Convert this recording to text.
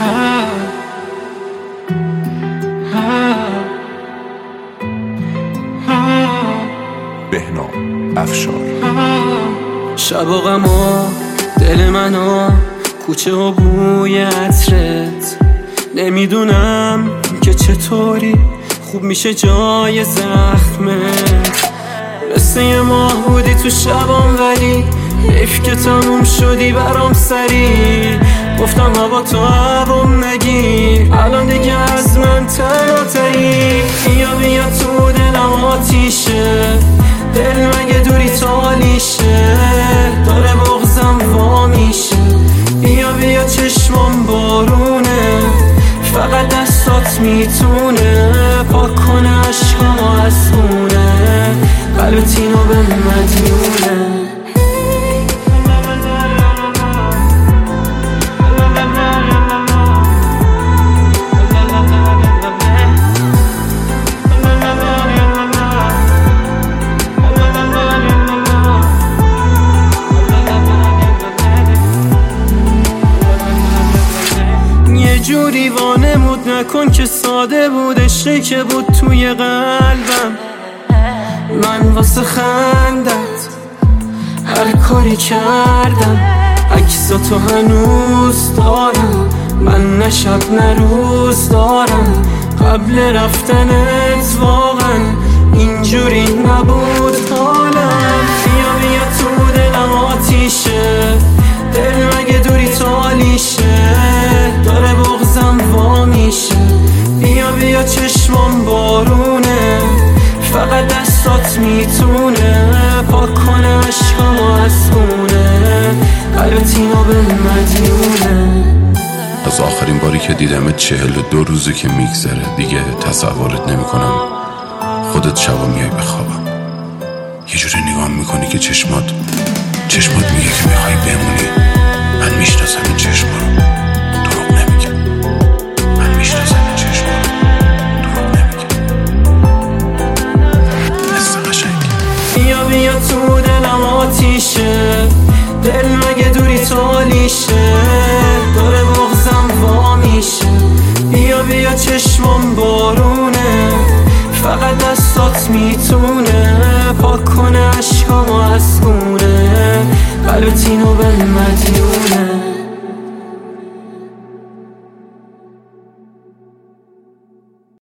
بهنام افشار. شب و غما دل منو کوچه و بوی عطرت، نمیدونم که چطوری خوب میشه جای زخمت. مثل یه ماه بودی تو شبام ولی حیف که تموم شدی برام سری. گفتم هوا تو هوام نگیر، الان دیگه از من تنهایی. بیا تو دلم آتیشه، دل مگه دوری تالیشه، داره بغضم وا میشه. بیا چشمام بارونه، فقط دستات میتونه پاک کنه عشقامو از خونه. قلبت اینو به مدیونه. جوری وانمود نکن که ساده بود، عشقی که بود توی قلبم. من واسه خندت هر کاری کردم، عکساتو هنوز دارم، من نه شب نه روز دارم. قبل رفتنت واقعا اینجوری نبود حالم. بیا تو دلم آتیشه، دل مگه دوری تالیشه، داره بغضم وا میشه. بیا چشمام بارونه، فقط دستات میتونه پاک کنه عشقامو از خونه. قلبت اینو به مدیونه. از آخرین باری که دیدمت 42 روزه که میگذره، دیگه تصورت نمیکنم خودت شبا میای بخوابم. یه جوری نگاه میکنی که چشمات میگه که میخوای بمونی. من میشناسم این چشما رو، دروغ نمیگم. من میشناسم این چشما رو، دروغ نمیگم. مثل قشنگ. بیا تو دلم آتیشه، دل مگه دوری تالیشه، داره بغضم وا میشه. بیا چشمام بارونه، فقط دستات میتونه پاک کنه عشقامو از خونه. قلبت اینو به مدیونه.